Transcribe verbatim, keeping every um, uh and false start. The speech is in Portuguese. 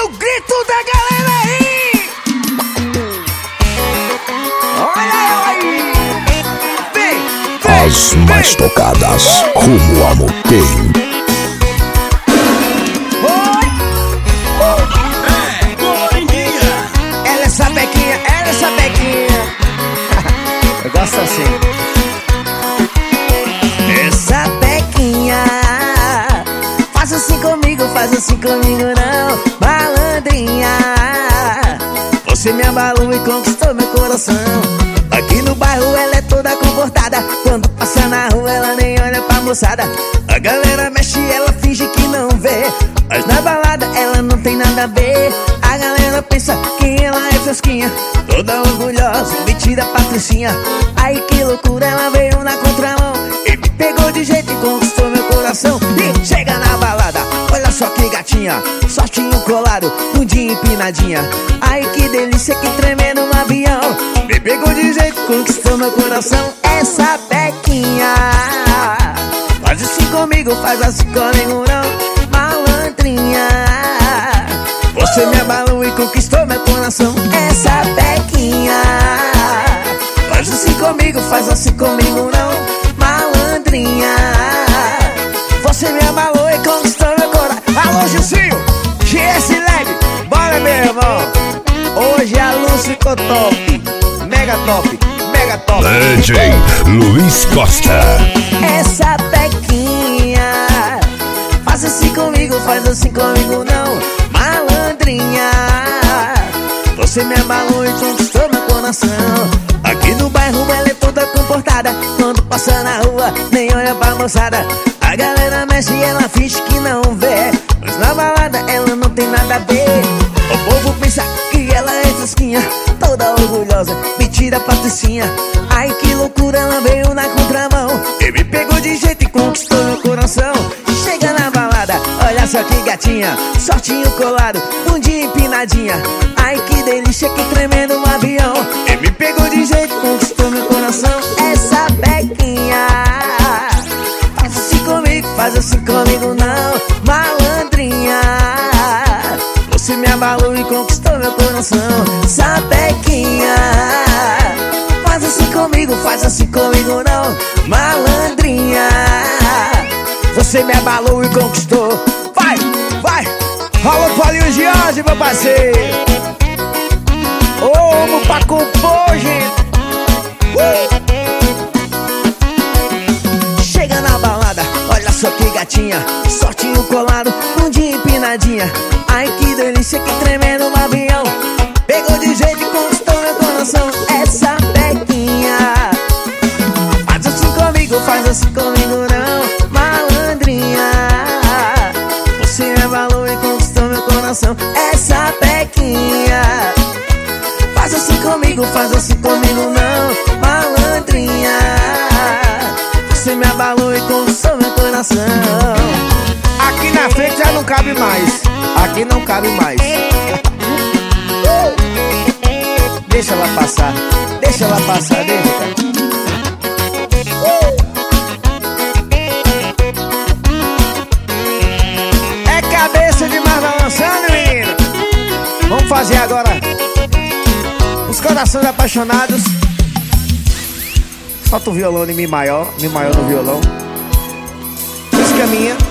o grito da galera aí! Olha aí! Vem, vem, As mais vem. tocadas rumo ao Moquém. Oi! É, Coloringuinha. Ela é sapequinha, ela é sapequinha. Eu gosto assim. Essa pequinha, faz assim comigo, faz assim comigo não, malandrinha. Você me abalou e conquistou meu coração. Aqui no bairro ela é toda comportada, quando passa na rua ela nem olha pra moçada. A galera mexe, ela finge que não vê, mas na balada ela não tem nada a ver. A galera pensa que ela é fresquinha, toda orgulhosa, metida patricinha. Ai que loucura, ela veio na contramão e me pegou de jeito e conquistou meu coração. E chega na balada, olha só que gatinha, shortinho colado, bundinha empinadinha. Ai que delícia, que tremendo no avião. Me pegou de jeito, conquistou meu coração. Essa pequinha, faz assim comigo, faz assim comigo não, malandrinha. Você me abalou e conquistou meu coração. Essa pequinha, faz assim comigo, faz assim comigo não, malandrinha. Você me abalou e conquistou meu coração. Alô, Gilzinho, G S Lab, bora meu irmão. Hoje a luz ficou top, mega top, mega top. D J Luiz Costa. Essa pequinha, faz assim comigo, faz assim comigo não, malandrinha. Você me abalou e conquistou meu coração. Aqui no bairro ela é toda comportada, quando passa na rua nem olha pra moçada. A galera mexe e ela finge que não vê, mas na balada ela não tem nada a ver. O povo pensa que ela é fresquinha, toda orgulhosa, metida patricinha. Ai que loucura, ela veio na contramão e me pegou de jeito e conquistou meu coração. Chega na balada, olha só que gatinha, shortinho colado, bundinha empinadinha. Ai que delícia, que tremendo no avião. E me pegou de jeito, conquistou meu coração. Essa pequinha, faz assim comigo, faz assim comigo não, malandrinha. Você me abalou e conquistou meu coração. Essa pequinha, faz assim comigo, faz assim comigo não, malandrinha. Você me abalou e conquistou. Vai, vai. Alô, Paulinho Giorgi, meu parceiro. Ô, vamos pra compor, gente. uh! Chega na balada, olha só que gatinha, shortinho colado, bundinha empinadinha. Ai que delícia, que tremendo no avião. Pegou de jeito e conquistou meu coração. Essa pequinha, faz assim comigo, faz assim comigo não, malandrinha. Você me abalou e conquistou meu coração. Essa pequinha, faz assim comigo, faz assim comigo não, malandrinha. Você me abalou e conquistou meu coração. Aqui na frente já não cabe mais, aqui não cabe mais. Deixa ela passar, deixa ela passar, deixa, cara. É cabeça demais balançando, menino. Vamos fazer agora os corações apaixonados. Solta o violão em Mi maior, Mi maior no violão. Música minha.